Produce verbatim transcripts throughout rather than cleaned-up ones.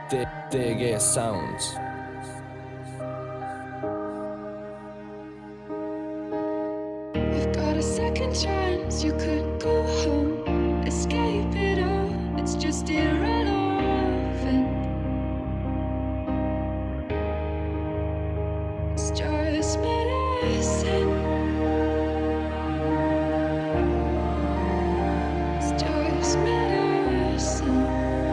T G Sounds. You've got a second chance, you could go home, escape it all, it's just irrelevant. It's just medicine. It's just medicine.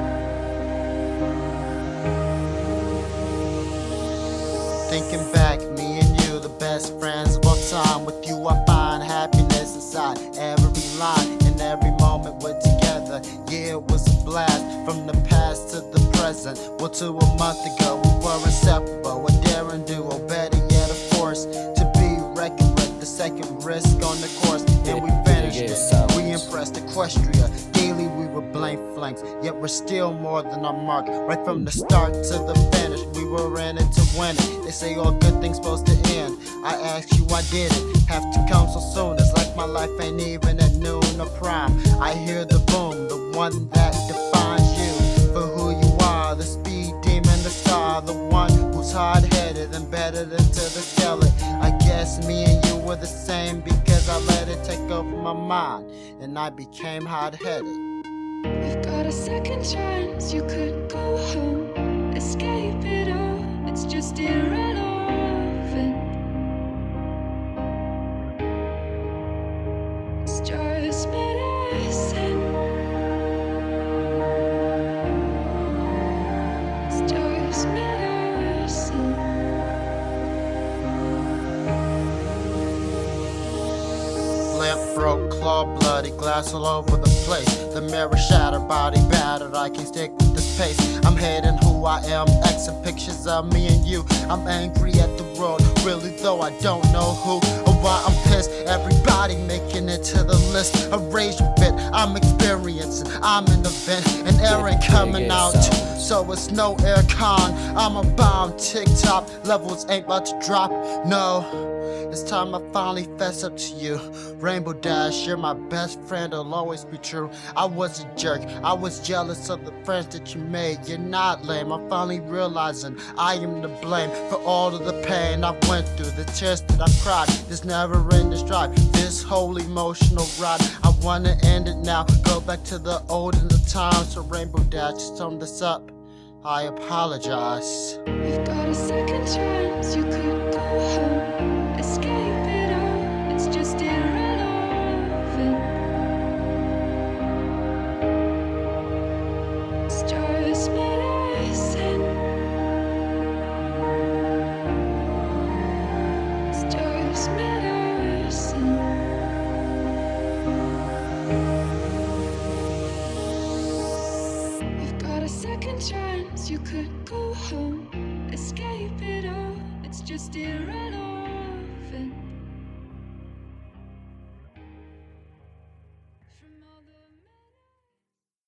Thinking back, me and you, the best friends of all time. With you I find happiness inside every line and every moment we're together. Yeah, it was a blast, from the past to the present. Well, to a month ago we were inseparable, a daring duo, better yet a force to be reckoned with, the second risk on the course. And we finished it, we impressed Equestria. Daily we were blank flanks, yet we're still more than our mark. Right from the start to the finish, we were in it to win it. They say all good things supposed to end. I asked you, why did it have to come so soon? It's like my life ain't even at noon or prime. I hear the boom, the one that defines you for who you are, the speed demon, the star, the one who's hard-headed, embedded into the skeleton. I guess me and you were the same, because I let it take over my mind and I became hard-headed. You've got a second chance, you could go home, escape it all, it's just irrelevant. It's just medicine. It's just medicine. Lamp broke, claw bloody, glass all over the place. The mirror shattered, body battered, I can't stick with this pace. I'm hating who I am, Xing pictures of me and you. I'm angry at the world, really though I don't know who or why I'm pissed. Everybody making it to the list. A rage bit, I'm experiencing, I'm an event. An air ain't coming out, so it's no air con. I'm a bomb, tick-tock, levels ain't about to drop, no. It's time I finally fess up to you. Rainbow Dash, you're my best friend, it'll always be true. I was a jerk, I was jealous of the friends that you made. You're not lame, I'm finally realizing I am to blame for all of the pain I went through, the tears that I cried, this never-ending strife, this whole emotional ride. I wanna end it now, go back to the olden times. So Rainbow Dash, to sum this up, I apologize. You've got a second chance, you could go home, escape it all, it's just irrelevant. It's just medicine. It's just medicine. You've got a second chance, you could go home, escape it all, it's just irrelevant.